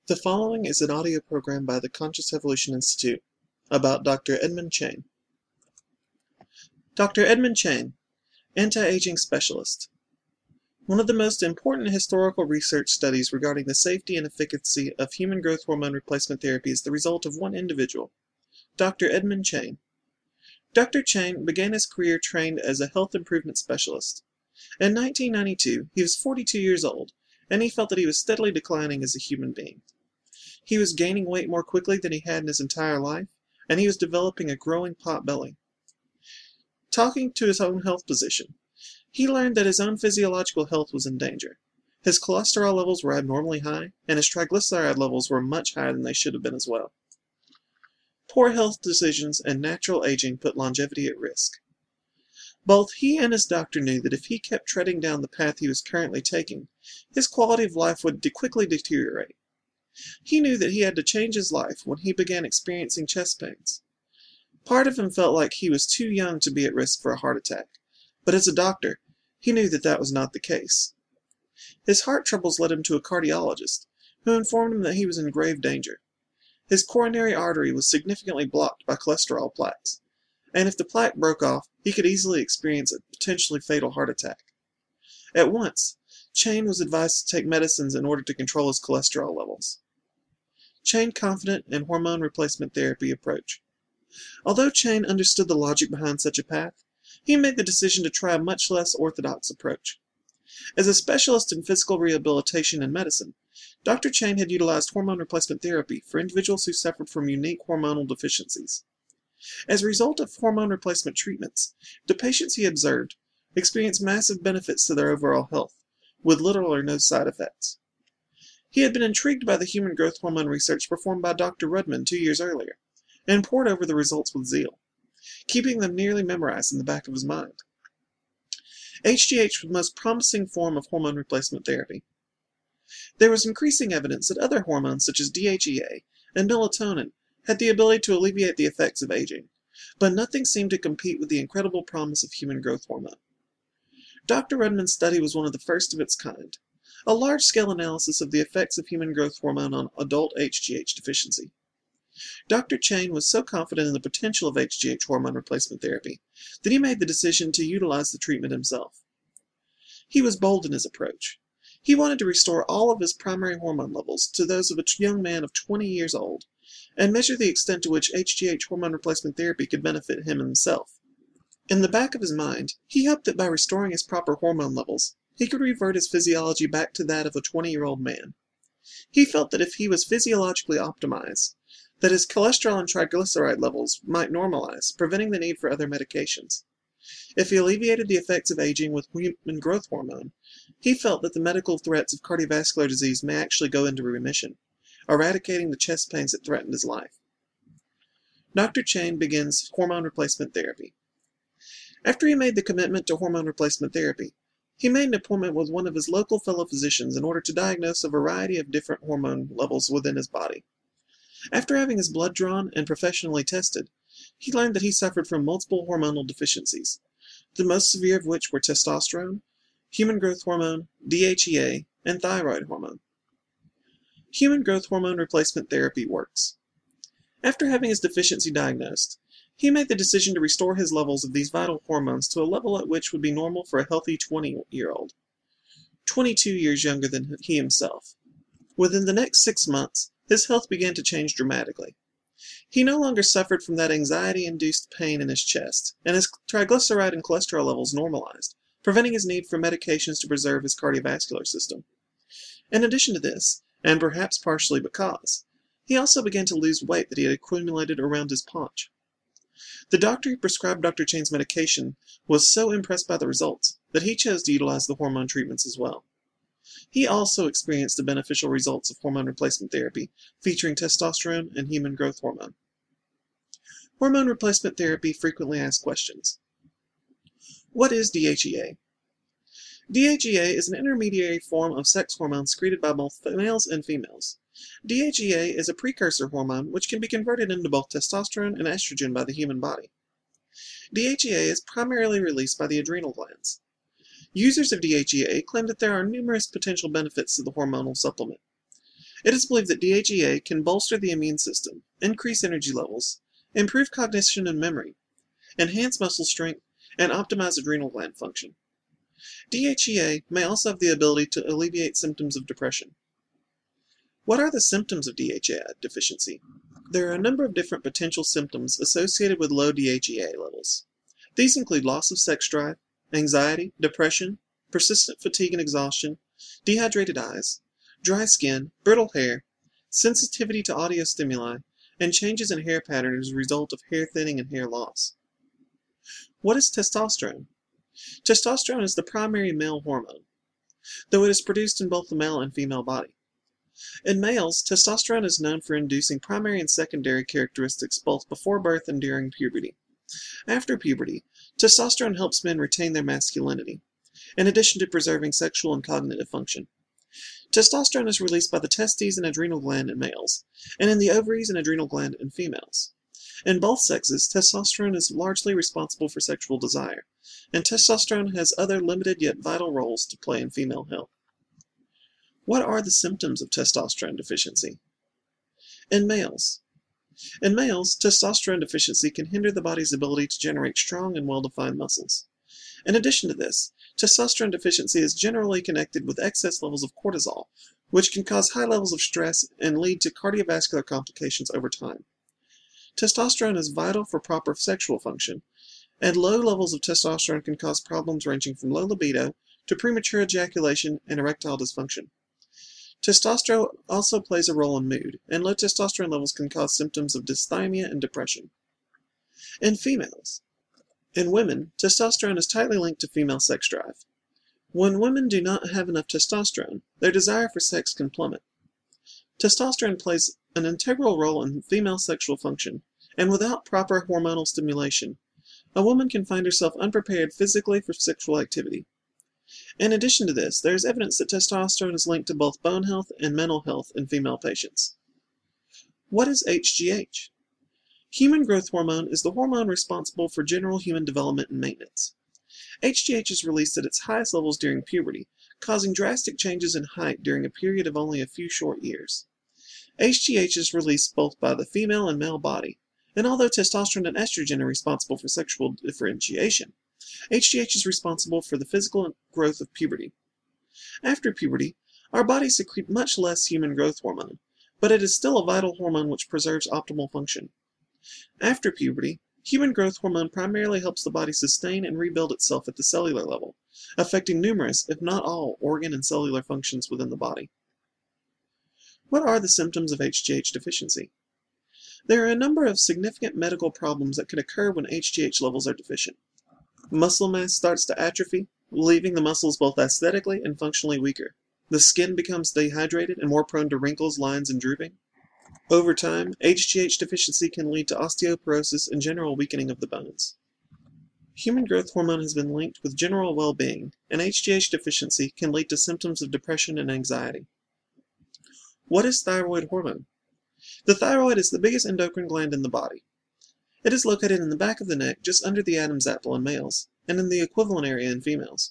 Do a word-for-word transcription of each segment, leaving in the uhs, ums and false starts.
The following is an audio program by the Conscious Evolution Institute about Doctor Edmund Cheyne. Doctor Edmund Cheyne, anti-aging specialist. One of the most important historical research studies regarding the safety and efficacy of human growth hormone replacement therapy is the result of one individual, Doctor Edmund Cheyne. Doctor Cheyne began his career trained as a health improvement specialist. In nineteen ninety-two, he was forty-two years old, and he felt that he was steadily declining as a human being. He was gaining weight more quickly than he had in his entire life, and he was developing a growing pot belly. Talking to his own health physician, he learned that his own physiological health was in danger. His cholesterol levels were abnormally high, and his triglyceride levels were much higher than they should have been as well. Poor health decisions and natural aging put longevity at risk. Both he and his doctor knew that if he kept treading down the path he was currently taking, his quality of life would de- quickly deteriorate. He knew that he had to change his life when he began experiencing chest pains. Part of him felt like he was too young to be at risk for a heart attack, but as a doctor, he knew that that was not the case. His heart troubles led him to a cardiologist, who informed him that he was in grave danger. His coronary artery was significantly blocked by cholesterol plaques, and if the plaque broke off, he could easily experience a potentially fatal heart attack. At once, Cheyne was advised to take medicines in order to control his cholesterol levels. Cheyne confident in hormone replacement therapy approach. Although Cheyne understood the logic behind such a path, he made the decision to try a much less orthodox approach. As a specialist in physical rehabilitation and medicine, Doctor Cheyne had utilized hormone replacement therapy for individuals who suffered from unique hormonal deficiencies. As a result of hormone replacement treatments, the patients he observed experienced massive benefits to their overall health, with little or no side effects. He had been intrigued by the human growth hormone research performed by Doctor Rudman two years earlier, and pored over the results with zeal, keeping them nearly memorized in the back of his mind. H G H was the most promising form of hormone replacement therapy. There was increasing evidence that other hormones such as D H E A and melatonin had the ability to alleviate the effects of aging, but nothing seemed to compete with the incredible promise of human growth hormone. Doctor Rudman's study was one of the first of its kind, a large-scale analysis of the effects of human growth hormone on adult H G H deficiency. Doctor Cheyne was so confident in the potential of H G H hormone replacement therapy that he made the decision to utilize the treatment himself. He was bold in his approach. He wanted to restore all of his primary hormone levels to those of a young man of twenty years old, and measure the extent to which H G H hormone replacement therapy could benefit him himself. In the back of his mind, he hoped that by restoring his proper hormone levels, he could revert his physiology back to that of a twenty-year-old man. He felt that if he was physiologically optimized, that his cholesterol and triglyceride levels might normalize, preventing the need for other medications. If he alleviated the effects of aging with human growth hormone, he felt that the medical threats of cardiovascular disease may actually go into remission, eradicating the chest pains that threatened his life. Doctor Cheyne begins hormone replacement therapy. After he made the commitment to hormone replacement therapy, he made an appointment with one of his local fellow physicians in order to diagnose a variety of different hormone levels within his body. After having his blood drawn and professionally tested, he learned that he suffered from multiple hormonal deficiencies, the most severe of which were testosterone, human growth hormone, D H E A, and thyroid hormone. Human growth hormone replacement therapy works. After having his deficiency diagnosed, he made the decision to restore his levels of these vital hormones to a level at which would be normal for a healthy twenty-year-old, twenty-two years younger than he himself. Within the next six months, his health began to change dramatically. He no longer suffered from that anxiety-induced pain in his chest, and his triglyceride and cholesterol levels normalized, preventing his need for medications to preserve his cardiovascular system. In addition to this, and perhaps partially because, he also began to lose weight that he had accumulated around his paunch. The doctor who prescribed Doctor Cheyne's medication was so impressed by the results that he chose to utilize the hormone treatments as well. He also experienced the beneficial results of hormone replacement therapy featuring testosterone and human growth hormone. Hormone replacement therapy frequently asked questions. What is D H E A? D H E A is an intermediary form of sex hormone secreted by both males and females. D H E A is a precursor hormone which can be converted into both testosterone and estrogen by the human body. D H E A is primarily released by the adrenal glands. Users of D H E A claim that there are numerous potential benefits to the hormonal supplement. It is believed that D H E A can bolster the immune system, increase energy levels, improve cognition and memory, enhance muscle strength, and optimize adrenal gland function. D H E A may also have the ability to alleviate symptoms of depression. What are the symptoms of D H E A deficiency? There are a number of different potential symptoms associated with low D H E A levels. These include loss of sex drive, anxiety, depression, persistent fatigue and exhaustion, dehydrated eyes, dry skin, brittle hair, sensitivity to audio stimuli, and changes in hair pattern as a result of hair thinning and hair loss. What is testosterone? Testosterone is the primary male hormone, though it is produced in both the male and female body. In males, testosterone is known for inducing primary and secondary characteristics both before birth and during puberty. After puberty, testosterone helps men retain their masculinity, in addition to preserving sexual and cognitive function. Testosterone is released by the testes and adrenal gland in males, and in the ovaries and adrenal gland in females. In both sexes, testosterone is largely responsible for sexual desire, and testosterone has other limited yet vital roles to play in female health. What are the symptoms of testosterone deficiency? In males, In males, testosterone deficiency can hinder the body's ability to generate strong and well-defined muscles. In addition to this, testosterone deficiency is generally connected with excess levels of cortisol, which can cause high levels of stress and lead to cardiovascular complications over time. Testosterone is vital for proper sexual function, and low levels of testosterone can cause problems ranging from low libido to premature ejaculation and erectile dysfunction. Testosterone also plays a role in mood, and low testosterone levels can cause symptoms of dysthymia and depression. In females, In women, testosterone is tightly linked to female sex drive. When women do not have enough testosterone, their desire for sex can plummet. Testosterone plays an integral role in female sexual function, and without proper hormonal stimulation, a woman can find herself unprepared physically for sexual activity. In addition to this, there is evidence that testosterone is linked to both bone health and mental health in female patients. What is H G H? Human growth hormone is the hormone responsible for general human development and maintenance. H G H is released at its highest levels during puberty, causing drastic changes in height during a period of only a few short years. H G H is released both by the female and male body, and although testosterone and estrogen are responsible for sexual differentiation, H G H is responsible for the physical growth of puberty. After puberty, our bodies secrete much less human growth hormone, but it is still a vital hormone which preserves optimal function. After puberty, human growth hormone primarily helps the body sustain and rebuild itself at the cellular level, affecting numerous, if not all, organ and cellular functions within the body. What are the symptoms of H G H deficiency? There are a number of significant medical problems that can occur when H G H levels are deficient. Muscle mass starts to atrophy, leaving the muscles both aesthetically and functionally weaker. The skin becomes dehydrated and more prone to wrinkles, lines, and drooping. Over time, H G H deficiency can lead to osteoporosis and general weakening of the bones. Human growth hormone has been linked with general well-being, and H G H deficiency can lead to symptoms of depression and anxiety. What is thyroid hormone? The thyroid is the biggest endocrine gland in the body. It is located in the back of the neck, just under the Adam's apple in males, and in the equivalent area in females.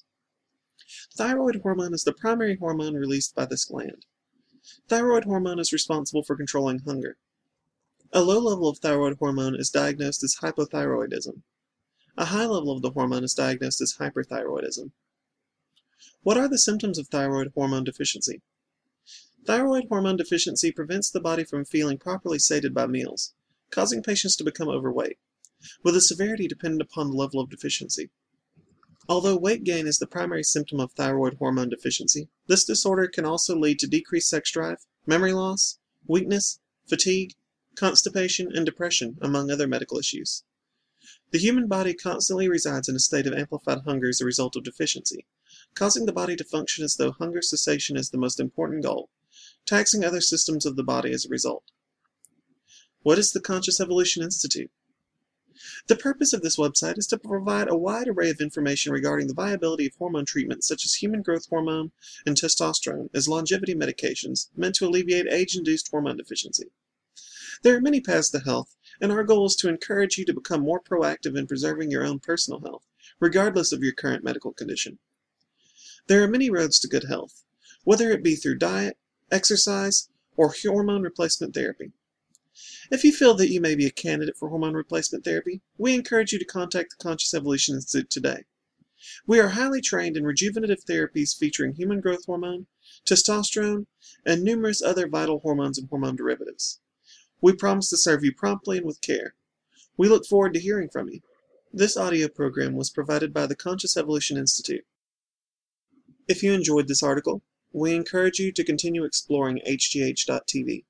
Thyroid hormone is the primary hormone released by this gland. Thyroid hormone is responsible for controlling hunger. A low level of thyroid hormone is diagnosed as hypothyroidism. A high level of the hormone is diagnosed as hyperthyroidism. What are the symptoms of thyroid hormone deficiency? Thyroid hormone deficiency prevents the body from feeling properly sated by meals, causing patients to become overweight, with the severity dependent upon the level of deficiency. Although weight gain is the primary symptom of thyroid hormone deficiency, this disorder can also lead to decreased sex drive, memory loss, weakness, fatigue, constipation, and depression, among other medical issues. The human body constantly resides in a state of amplified hunger as a result of deficiency, causing the body to function as though hunger cessation is the most important goal, taxing other systems of the body as a result. What is the Conscious Evolution Institute? The purpose of this website is to provide a wide array of information regarding the viability of hormone treatments such as human growth hormone and testosterone as longevity medications meant to alleviate age-induced hormone deficiency. There are many paths to health, and our goal is to encourage you to become more proactive in preserving your own personal health, regardless of your current medical condition. There are many roads to good health, whether it be through diet, exercise, or hormone replacement therapy. If you feel that you may be a candidate for hormone replacement therapy, we encourage you to contact the Conscious Evolution Institute today. We are highly trained in rejuvenative therapies featuring human growth hormone, testosterone, and numerous other vital hormones and hormone derivatives. We promise to serve you promptly and with care. We look forward to hearing from you. This audio program was provided by the Conscious Evolution Institute. If you enjoyed this article, we encourage you to continue exploring H G H dot T V.